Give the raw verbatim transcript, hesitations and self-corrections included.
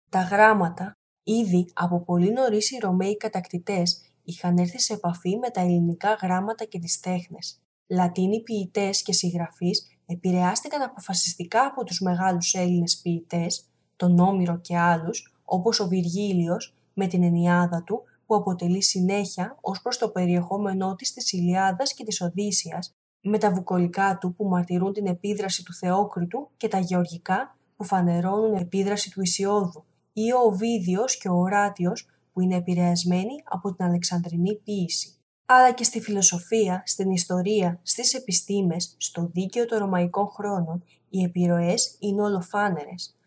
Τα γράμματα, ήδη από πολύ νωρίς οι Ρωμαίοι κατακτητές είχαν έρθει σε επαφή με τα ελληνικά γράμματα και τις τέχνες. Λατίνοι ποιητές και συγγραφείς επηρεάστηκαν αποφασιστικά από τους μεγάλους Έλληνες ποιητές, τον Όμηρο και άλλους, όπως ο Βυργίλιος, με την Ενιάδα του, που αποτελεί συνέχεια ως προς το περιεχόμενό της της Ηλιάδας και της Οδύσσειας, με τα βουκολικά του που μαρτυρούν την επίδραση του Θεόκριτου και τα γεωργικά που φανερώνουν επίδραση του Ησιώδου, ή ο Οβίδιος και ο Οράτιος που είναι επηρεασμένοι από την Αλεξανδρινή ποίηση. Αλλά και στη φιλοσοφία, στην ιστορία, στις επιστήμες, στο δίκαιο των Ρωμαϊκών χρόνων, οι επιρροές είναι ολοφάνερες.